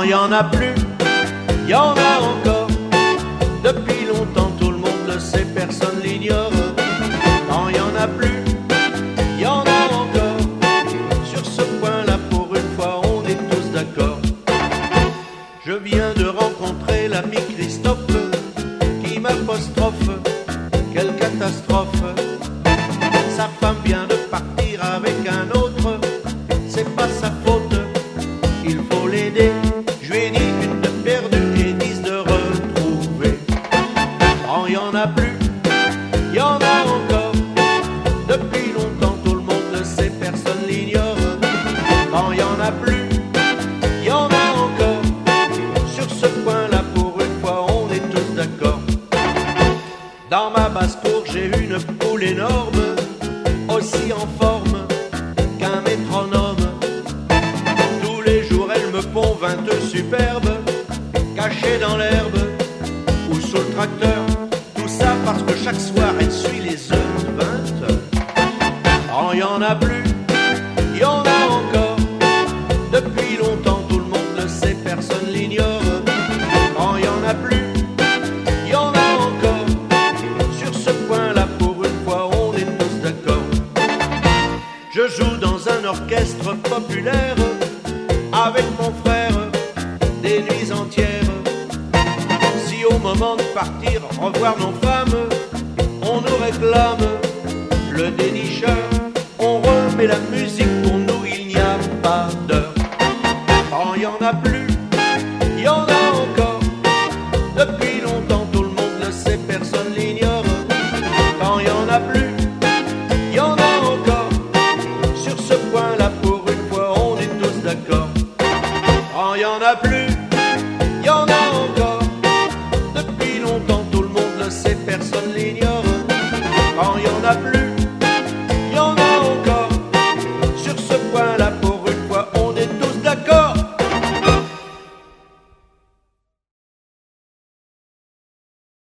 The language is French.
Quand y en a plus, y en a encore. Depuis longtemps, tout le monde le sait, personne l'ignore. Quand y en a plus, y en a encore. Sur ce point-là, pour une fois, on est tous d'accord. Je viens de rencontrer l'ami Christophe qui m'apostrophe. Quelle catastrophe! Sa femme vient de partir avec un autre. C'est pas sa faute, il faut l'aider. Je lui ai dit une de perdue et 10 de retrouvée. Quand y en a plus, y en a encore. Depuis longtemps, tout le monde le sait, personne l'ignore. Quand y en a plus, y en a encore. Sur ce point-là, pour une fois, on est tous d'accord. Dans ma basse-cour, j'ai une poule énorme, aussi en forme qu'un métronome. Tous les jours, elle me pond 20 œufs superbes, cachés dans l'herbe ou sous le tracteur. Tout ça parce que chaque soir, elle suit les œufs de 20 heures. Quand y en a plus, y en a encore. Depuis longtemps, tout le monde le sait, personne l'ignore. Quand y en a plus, y en a encore. Sur ce point-là, pour une fois, on est tous d'accord. Je joue dans un orchestre populaire avec mon frère des nuits entières. Si au moment de partir, revoir nos femmes, on nous réclame le dénicheur, on remet la musique, pour nous il n'y a pas d'heure. Quand y en a plus, y en a encore. Depuis longtemps, tout le monde le sait, personne l'ignore. Quand y en a plus, y en a encore. Sur ce point-là, pour une fois, on est tous d'accord. Quand y en a plus, y en a encore. Depuis longtemps, tout le monde le sait, personne